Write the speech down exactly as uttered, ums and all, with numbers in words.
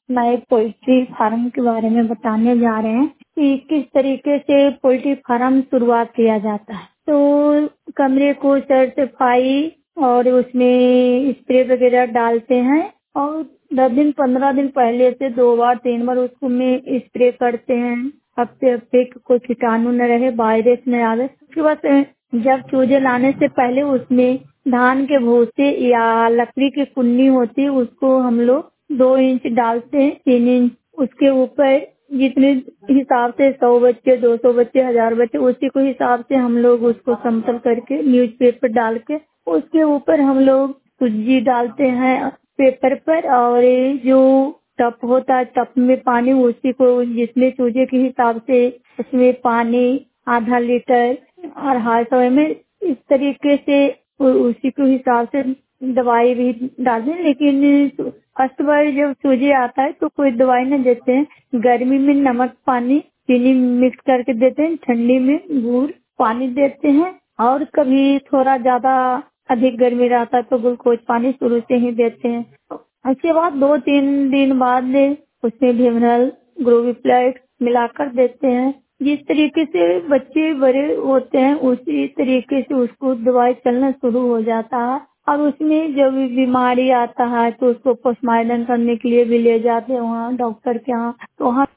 मैं एक poultry farm के बारे में बताने जा रहे हैं कि किस तरीके से पोल्ट्री फार्म शुरुआत किया जाता है। तो कमरे को सर सफाई और उसमें स्प्रे वगैरह डालते हैं और दस दिन पंद्रह दिन पहले से दो बार तीन बार उसको में स्प्रे करते हैं। हफ्ते हफ्ते कोई कीटाणु न रहे, वायरस न आवे। उसके बाद जब चूजे लाने से पहले उसमें धान के भूसे या लकड़ी की कुन्नी होती है उसको हम लोग दो इंच डालते हैं, तीन इंच उसके ऊपर जितने हिसाब से सौ बच्चे, दो सौ बच्चे, हजार बच्चे, उसी को हिसाब से हम लोग उसको समतल करके न्यूज़पेपर डाल के उसके ऊपर हम लोग सूजी डालते हैं पेपर पर। और जो टप होता है टप में पानी उसी को जिसमें चूजे के हिसाब से उसमें पानी आधा लीटर और हाई सौ में इस तरीके से उ- उसी के हिसाब से दवाई भी डालते हैं। लेकिन फर्स्ट बार जब चूजे आता है तो कोई दवाई नहीं देते हैं। गर्मी में नमक पानी चीनी मिक्स करके देते हैं, ठंडी में गुड़ पानी देते हैं और कभी थोड़ा ज्यादा अधिक गर्मी रहता है तो ग्लूकोज पानी शुरू से ही देते हैं। उसके बाद दो तीन दिन बाद उसमें भिमरल ग्रोविप्लाइट मिलाकर देते हैं। जिस तरीके से बच्चे बड़े होते हैं उसी तरीके से उसको दवाई चलना शुरू हो जाता है। और उसमें जब भी बीमारी आता है तो उसको पोस्टमार्टम करने के लिए भी ले जाते हैं वहाँ डॉक्टर के यहाँ। तो वहाँ